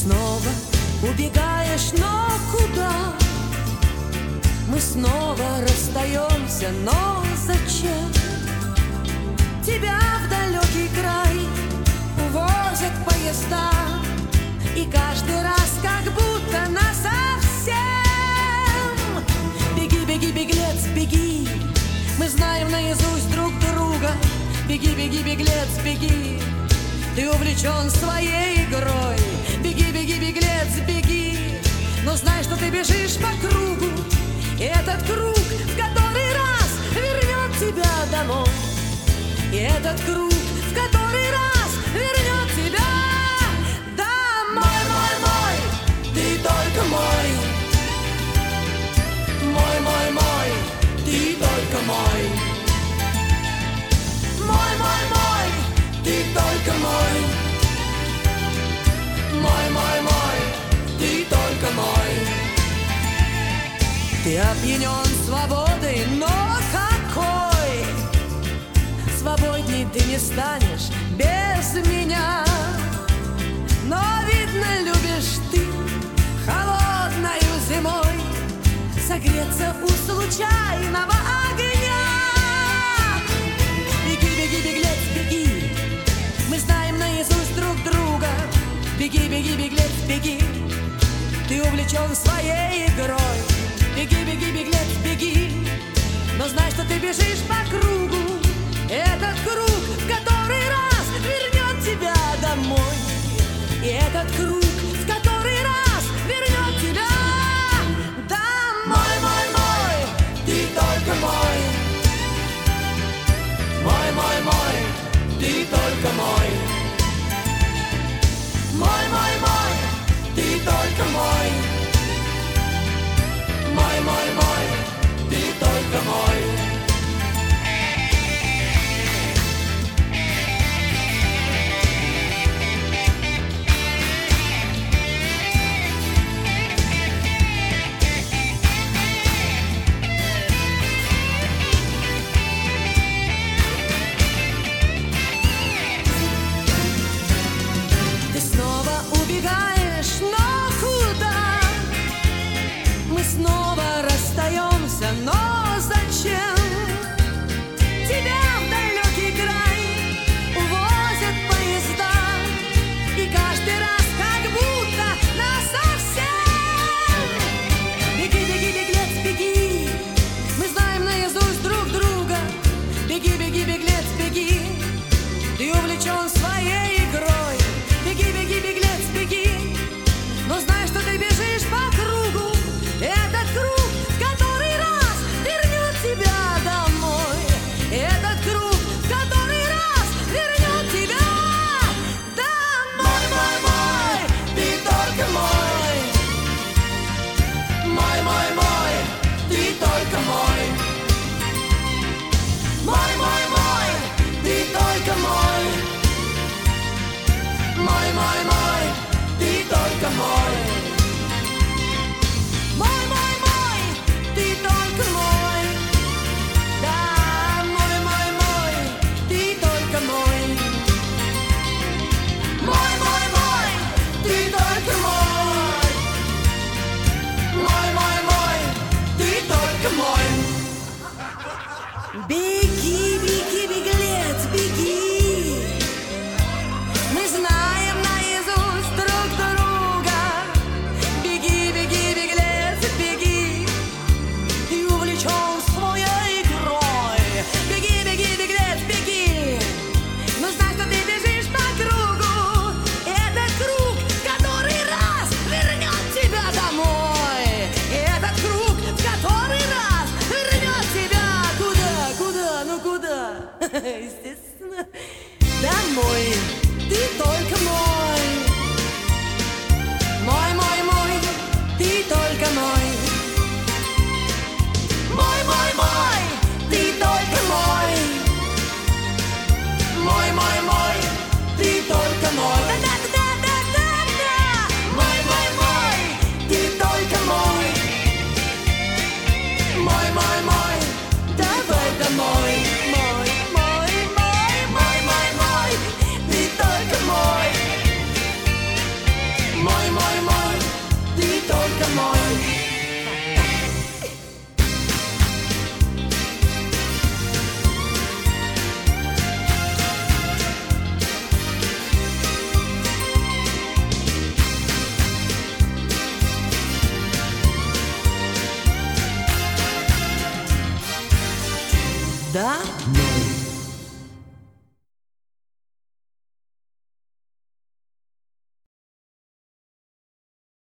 снова убегаешь, но куда? Мы снова расстаемся, но зачем? Тебя в далекий край увозят поезда, и каждый раз как будто насовсем. Беги, беги, беглец, беги, мы знаем наизусть друг друга. Беги, беги, беглец, беги, ты увлечен своей игрой. Беги, беги, беглец, беги, но знай, что ты бежишь по кругу, и этот круг в который раз вернет тебя домой. И этот круг в который раз вернет тебя домой. Мой, мой, ты только мой. Мой, мой, мой, ты только мой. Мой, мой, мой, ты только мой. Мой, мой, мой, ты только мой. Ты опьянен свободой, но какой? Свободней ты не станешь без меня. Но, видно, любишь ты холодною зимой согреться у случайного огня. Беги, беги, беглец, беги, мы знаем наизусть друг друга. Беги, беги, беглец, беги, ты увлечен своей игрой. Беги, беги, беглец, беги, но знай, что ты бежишь по кругу. Этот круг в который раз вернет тебя домой. И этот круг в который раз вернет тебя домой. Мой, мой, ты только мой. Мой, мой, мой, ты только мой. Мой, мой, мой, ты только мой. Мой, мой, мой, ты только мой. Ты снова убегаешь, но куда? Мы снова расстаемся, но зачем? Тебя в далекий край увозят поезда, и каждый раз как будто насовсем. Беги, беги, беглец, беги, мы знаем наизусть друг друга. Беги, беги, беглец, беги, ты увлечен своей игрой. Беги, беги, беглец, беги, но знай, что ты бежишь по кругу. Этот круг в который раз вернет тебя домой. Этот круг в который раз вернет тебя домой. Мой, мой, ты только мой. Мой, мой, мой, ты только мой. Мой, мой, мой, ты только мой. Мой, мой, мой, ты только мой. Мой, мой, мой, ты только мой. Да, мой, мой, мой, ты только мой. Мой, мой, мой, ты только мой. Мой, мой, мой, ты только мой. Беги, беги, беглец, беги, мы знаем наизусть друг друга. Беги, беги, беглец, беги, ты увлечен своей игрой. Беги, беги, беглец, беги, но знай, что ты бежишь по кругу. Этот круг в который раз вернет тебя домой. Этот круг в который раз вернет тебя куда, куда? Да?